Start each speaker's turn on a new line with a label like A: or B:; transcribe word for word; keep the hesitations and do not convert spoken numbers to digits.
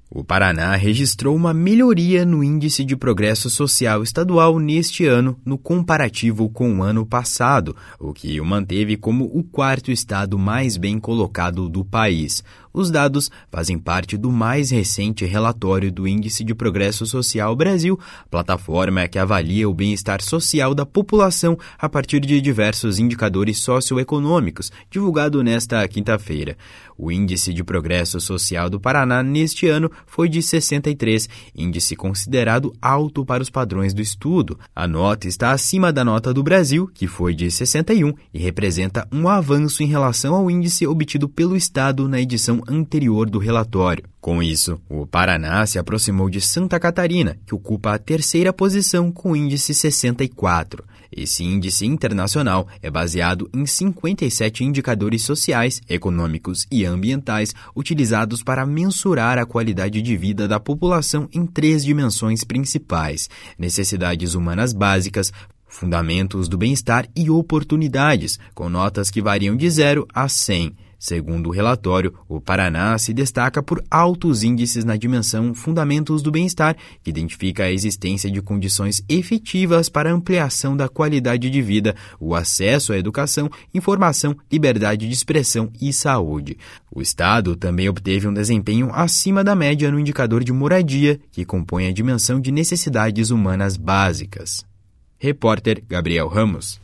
A: O Paraná registrou uma melhoria no Índice de Progresso Social Estadual neste ano, no comparativo com o ano passado, o que o manteve como o quarto estado mais bem colocado do país. Os dados fazem parte do mais recente relatório do Índice de Progresso Social Brasil, plataforma que avalia o bem-estar social da população a partir de diversos indicadores socioeconômicos, divulgado nesta quinta-feira. O Índice de Progresso Social do Paraná neste ano foi de sessenta e três, índice considerado alto para os padrões do estudo. A nota está acima da nota do Brasil, que foi de sessenta e um, e representa um avanço em relação ao índice obtido pelo Estado na edição anterior do relatório. Com isso, o Paraná se aproximou de Santa Catarina, que ocupa a terceira posição com o índice sessenta e quatro. Esse índice internacional é baseado em cinquenta e sete indicadores sociais, econômicos e ambientais utilizados para mensurar a qualidade de vida da população em três dimensões principais: necessidades humanas básicas, fundamentos do bem-estar e oportunidades, com notas que variam de zero a cem. Segundo o relatório, o Paraná se destaca por altos índices na dimensão Fundamentos do Bem-Estar, que identifica a existência de condições efetivas para a ampliação da qualidade de vida, o acesso à educação, informação, liberdade de expressão e saúde. O Estado também obteve um desempenho acima da média no indicador de moradia, que compõe a dimensão de necessidades humanas básicas. Repórter Gabriel Ramos.